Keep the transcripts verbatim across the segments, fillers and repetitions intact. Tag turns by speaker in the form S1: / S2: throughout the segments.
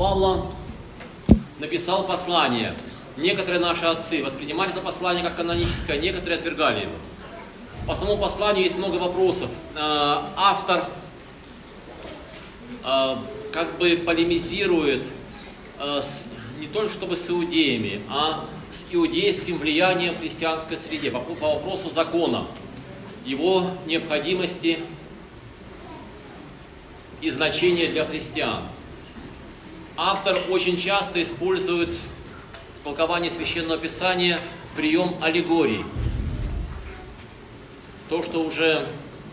S1: Павла написал послание. Некоторые наши отцы воспринимали это послание как каноническое, некоторые отвергали его. По самому посланию есть много вопросов. Автор как бы полемизирует с, не только чтобы с иудеями, а с иудейским влиянием в христианской среде по, по вопросу закона, его необходимости и значения для христиан. Автор очень часто использует в толковании Священного Писания прием аллегорий. То, что уже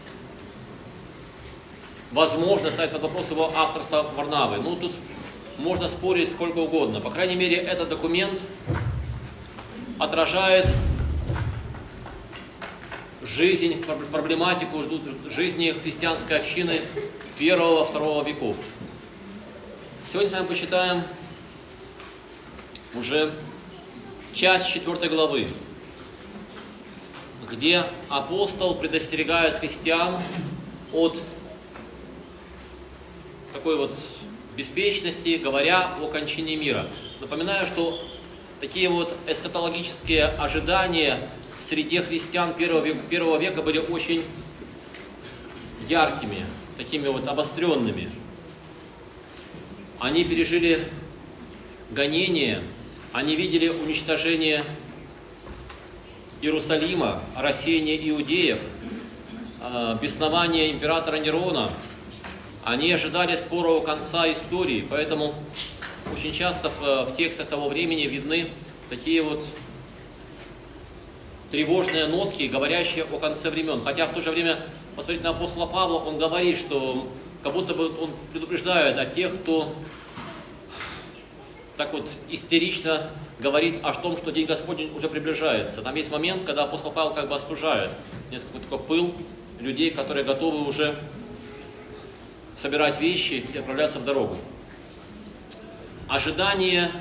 S1: возможно ставить под вопрос его авторства Варнавы. Ну, тут можно спорить сколько угодно. По крайней мере, этот документ отражает жизнь, проблематику жизни христианской общины первого-второго веков. Сегодня с вами почитаем уже часть четвёртой главы, где апостол предостерегает христиан от такой вот беспечности, говоря о кончине мира. Напоминаю, что такие вот эсхатологические ожидания в среде христиан первого века, первого века были очень яркими, такими вот обостренными. Они пережили гонение, они видели уничтожение Иерусалима, рассеяние иудеев, беснование императора Нерона. Они ожидали скорого конца истории, поэтому очень часто в, в текстах того времени видны такие вот тревожные нотки, говорящие о конце времен. Хотя в то же время, посмотрите на апостола Павла, он говорит, что как будто бы он предупреждает о тех, кто так вот истерично говорит о том, что День Господень уже приближается. Там есть момент, когда апостол Павел как бы остужает несколько такой пыл людей, которые готовы уже собирать вещи и отправляться в дорогу. Ожидание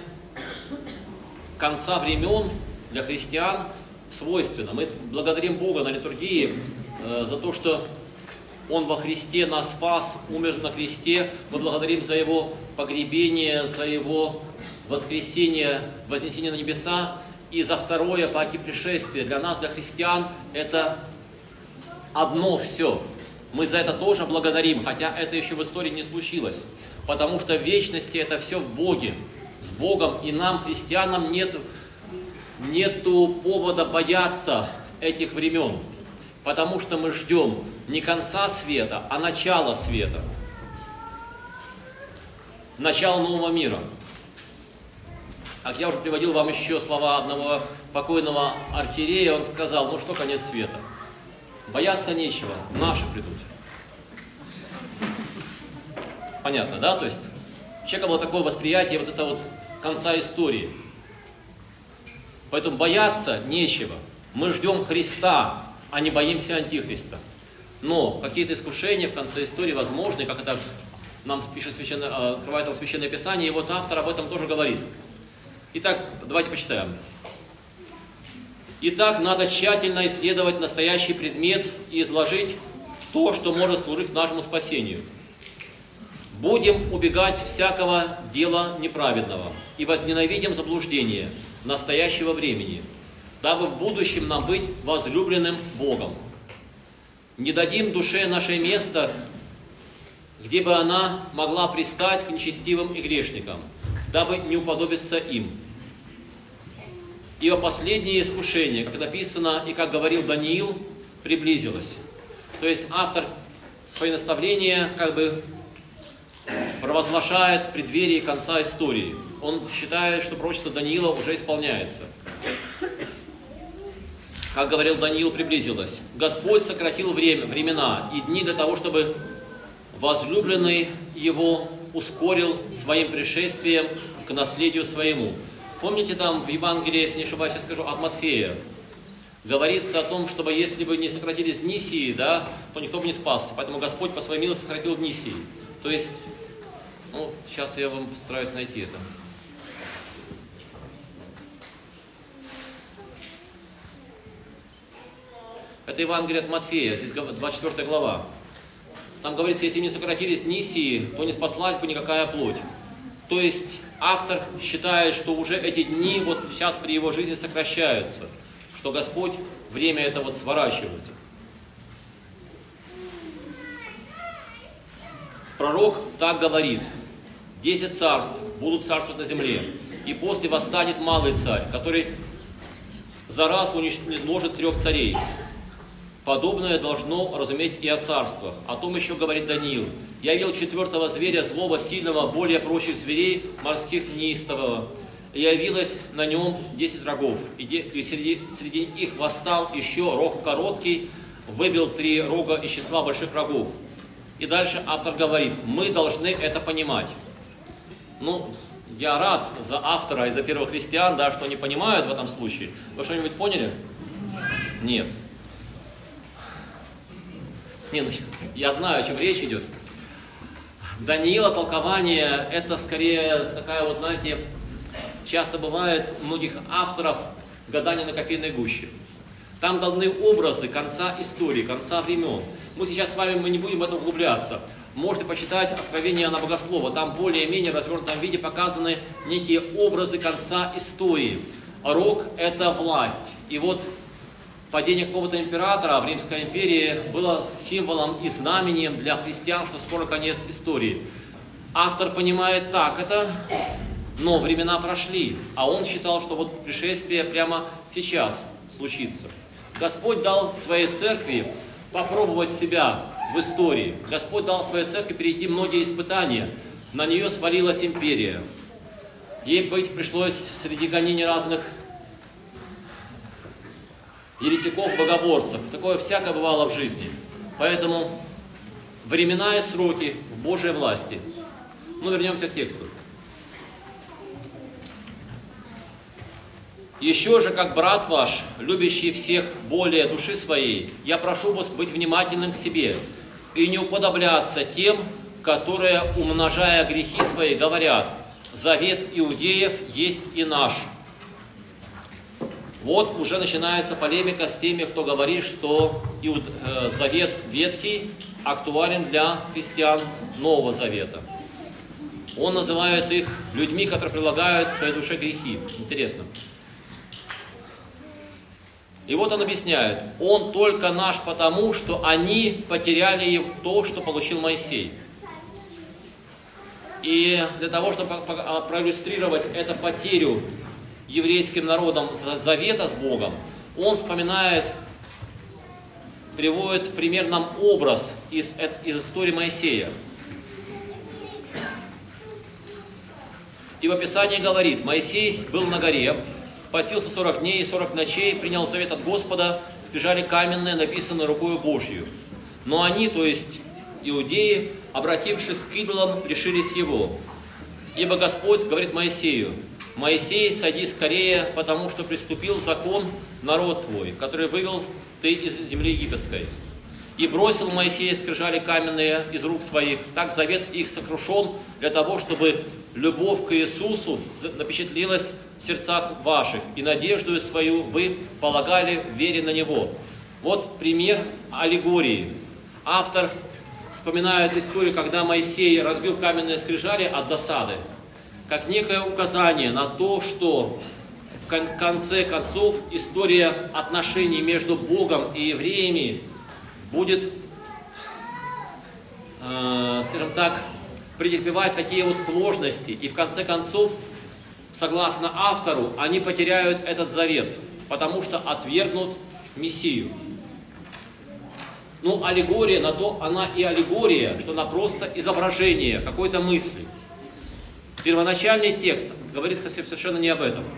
S1: конца времен для христиан свойственно. Мы благодарим Бога на литургии э, за то, что Он во Христе нас спас, умер на кресте. Мы благодарим за Его погребение, за Его воскресение, вознесение на небеса и за второе паки пришествие. Для нас, для христиан, это одно все. Мы за это тоже благодарим, хотя это еще в истории не случилось. Потому что в вечности это все в Боге, с Богом, и нам, христианам, нет, нету повода бояться этих времен. Потому что мы ждем не конца света, а начала света. Начало нового мира. Как я уже приводил вам еще слова одного покойного архиерея, он сказал, ну что конец света? Бояться нечего, наши придут. Понятно, да? То есть у человека было такое восприятие вот этого вот конца истории. Поэтому бояться нечего. Мы ждем Христа, а не боимся Антихриста. Но какие-то искушения в конце истории возможны, как это нам пишет священное, открывает нам Священное Писание, и вот автор об этом тоже говорит. Итак, давайте почитаем. Итак, надо тщательно исследовать настоящий предмет и изложить то, что может служить нашему спасению. Будем убегать всякого дела неправедного и возненавидим заблуждение настоящего времени, дабы в будущем нам быть возлюбленным Богом. Не дадим душе наше место, где бы она могла пристать к нечестивым и грешникам, дабы не уподобиться им. Ибо последнее искушение, как написано и как говорил Даниил, приблизилось. То есть автор свои наставления как бы провозглашает в преддверии конца истории. Он считает, что пророчество Даниила уже исполняется. Как говорил Даниил, приблизилось. Господь сократил время, времена и дни для того, чтобы возлюбленный его ускорил своим пришествием к наследию своему. Помните, там в Евангелии, если не ошибаюсь, я скажу, от Матфея, говорится о том, чтобы если бы не сократились дни сии, да, то никто бы не спасся. Поэтому Господь по своей милости сократил дни сии. То есть, ну, сейчас я вам постараюсь найти это. Это Евангелие от Матфея, здесь двадцать четвёртая глава. Там говорится, если не сократились дни сии, то не спаслась бы никакая плоть. То есть автор считает, что уже эти дни вот сейчас при его жизни сокращаются, что Господь время это вот сворачивает. Пророк так говорит: десять царств будут царствовать на земле, и после восстанет малый царь, который за раз уничтожит трех царей. Подобное должно разуметь и о царствах. О том еще говорит Даниил: «Я видел четвертого зверя, злого, сильного, более прочих зверей, морских неистового. И явилось на нем десять рогов, и, де, и среди, среди их восстал еще рог короткий, выбил три рога из числа больших рогов». И дальше автор говорит: мы должны это понимать. Ну, я рад за автора и за первых христиан, да, что они понимают в этом случае. Вы что-нибудь поняли? Нет. Не, ну, я знаю, о чем речь идет. Даниила толкование – это скорее такая вот, знаете, часто бывает у многих авторов гадание на кофейной гуще. Там даны образы конца истории, конца времен. Мы сейчас с вами мы не будем в это углубляться. Можете почитать Откровение Иоанна Богослова. Там более-менее в развернутом виде показаны некие образы конца истории. Рог – это власть. И вот падение какого-то императора в Римской империи было символом и знамением для христиан, что скоро конец истории. Автор понимает так это, но времена прошли, а он считал, что вот пришествие прямо сейчас случится. Господь дал своей церкви попробовать себя в истории. Господь дал своей церкви перейти многие испытания. На нее свалилась империя. Ей быть пришлось среди гонений разных еретиков, богоборцев. Такое всякое бывало в жизни. Поэтому времена и сроки в Божьей власти. Ну, вернемся к тексту. «Еще же, как брат ваш, любящий всех более души своей, я прошу вас быть внимательным к себе и не уподобляться тем, которые, умножая грехи свои, говорят: завет иудеев есть и наш». Вот уже начинается полемика с теми, кто говорит, что иуд... э, завет ветхий актуален для христиан Нового Завета. Он называет их людьми, которые прилагают своей душе грехи. Интересно. И вот он объясняет: он только наш потому, что они потеряли то, что получил Моисей. И для того, чтобы проиллюстрировать эту потерю еврейским народом завета с Богом, он вспоминает, приводит в пример нам образ из, из истории Моисея. И в описании говорит: Моисей был на горе, постился сорок дней и сорок ночей, принял завет от Господа, скрижали каменные, написанные рукою Божью. Но они, то есть иудеи, обратившись к идолам, лишились его. Ибо Господь говорит Моисею: Моисей, сойди скорее, потому что приступил закон народ твой, который вывел ты из земли египетской. И бросил Моисей скрижали каменные из рук своих. Так завет их сокрушен для того, чтобы любовь к Иисусу напечатлелась в сердцах ваших, и надежду свою вы полагали в вере на Него. Вот пример аллегории. Автор вспоминает историю, когда Моисей разбил каменные скрижали от досады, как некое указание на то, что в конце концов история отношений между Богом и евреями будет, э, скажем так, претерпевать такие вот сложности. И в конце концов, согласно автору, они потеряют этот завет, потому что отвергнут Мессию. Ну, аллегория на то, она и аллегория, что она просто изображение какой-то мысли. Первоначальный текст говорит совершенно не об этом.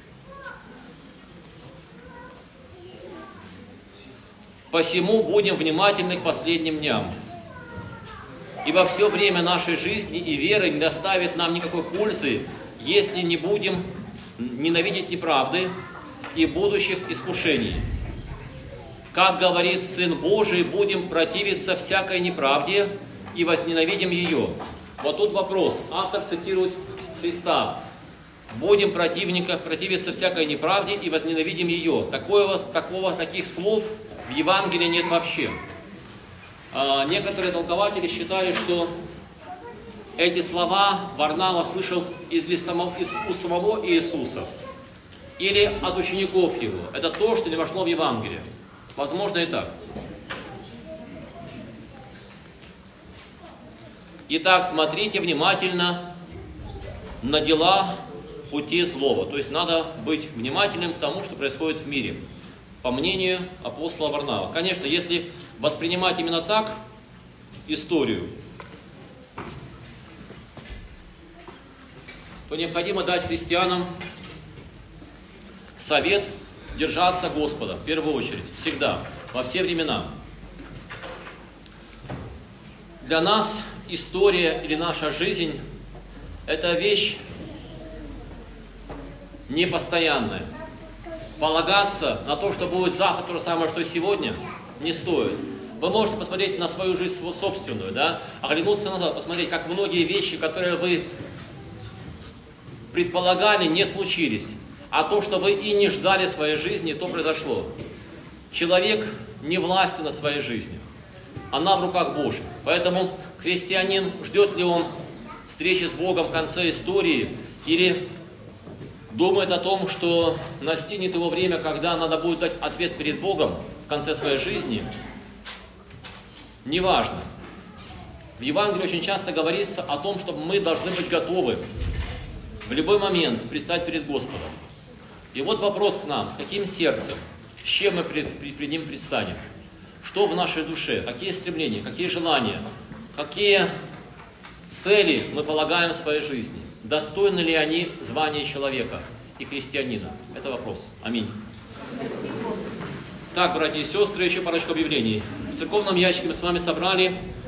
S1: «Посему будем внимательны к последним дням, ибо все время нашей жизни и веры не доставит нам никакой пользы, если не будем ненавидеть неправды и будущих искушений. Как говорит Сын Божий, будем противиться всякой неправде и возненавидим ее». Вот тут вопрос. Автор цитирует Христа. «Будем противника, противиться всякой неправде и возненавидим ее». Такого, такого, таких слов в Евангелии нет вообще. А, некоторые толкователи считали, что эти слова Варнава слышал из, из, из у самого Иисуса или от учеников его. Это то, что не вошло в Евангелие. Возможно и так. Итак, смотрите внимательно на дела пути злого. То есть надо быть внимательным к тому, что происходит в мире. По мнению апостола Варнава. Конечно, если воспринимать именно так историю, то необходимо дать христианам совет держаться Господа, в первую очередь, всегда, во все времена. Для нас история или наша жизнь – это вещь непостоянная. Полагаться на то, что будет завтра то же самое, что и сегодня, не стоит. Вы можете посмотреть на свою жизнь собственную, да, оглянуться назад, посмотреть, как многие вещи, которые вы предполагали, не случились. А то, что вы и не ждали в своей жизни, то произошло. Человек не властен над своей жизнью. Она в руках Божьих. Поэтому христианин, ждет ли он встречи с Богом в конце истории, или думает о том, что настигнет его время, когда надо будет дать ответ перед Богом в конце своей жизни, неважно. В Евангелии очень часто говорится о том, что мы должны быть готовы в любой момент предстать перед Господом. И вот вопрос к нам: с каким сердцем, с чем мы пред, пред, пред Ним предстанем? Что в нашей душе? Какие стремления, какие желания, какие цели мы полагаем в своей жизни? Достойны ли они звания человека и христианина? Это вопрос. Аминь. Так, братья и сестры, еще парочку объявлений. В церковном ящике мы с вами собрали